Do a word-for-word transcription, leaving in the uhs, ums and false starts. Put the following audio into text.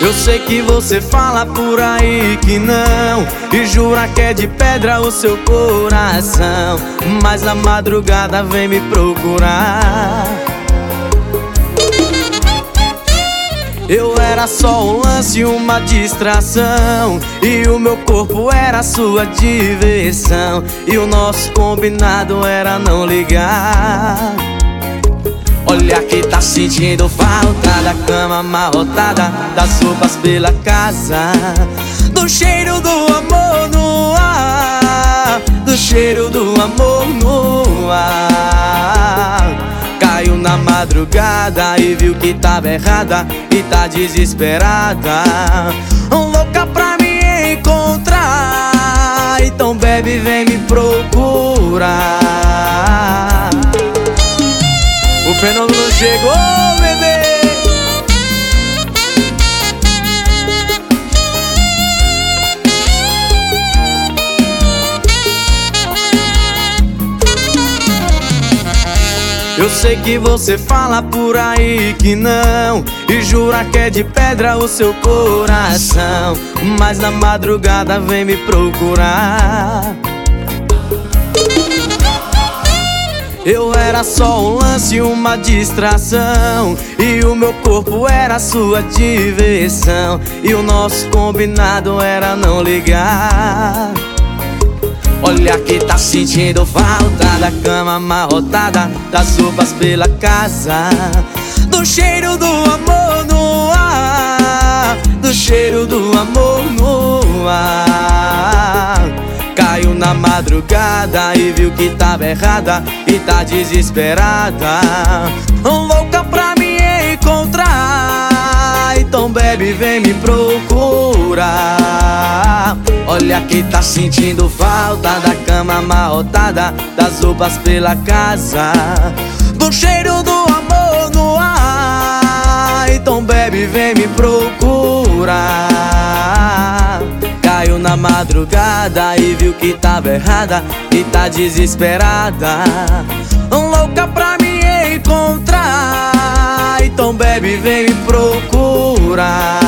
Eu sei que você fala por aí que não, e jura que é de pedra o seu coração, mas na madrugada vem me procurar. Eu era só um lance, uma distração, e o meu corpo era sua diversão, e o nosso combinado era não ligar. Olha que tá sentindo falta da cama amarrotada, das roupas pela casa, do cheiro do amor no ar, do cheiro do amor no ar. Caiu na madrugada e viu que tava errada e tá desesperada, louca pra me encontrar. Então bebe, vem me procurar. O fenômeno chegou, bebê. Eu sei que você fala por aí que não, e jura que é de pedra o seu coração, mas na madrugada vem me procurar. Eu era só um lance, uma distração, e o meu corpo era sua diversão, e o nosso combinado era não ligar. Olha que tá sentindo falta da cama amarrotada, das roupas pela casa, do cheiro do amor no ar, do cheiro do amor no ar. Caiu na madrugada e viu que tava errada e tá desesperada, louca pra me encontrar. Então bebe, vem me procurar. Olha que tá sentindo falta da cama amarrotada, das roupas pela casa, do cheiro do amor no ar. Então bebe, vem me procurar. Caiu na madrugada e viu que tava errada e tá desesperada, louca pra me encontrar. Então bebe, vem me procurar.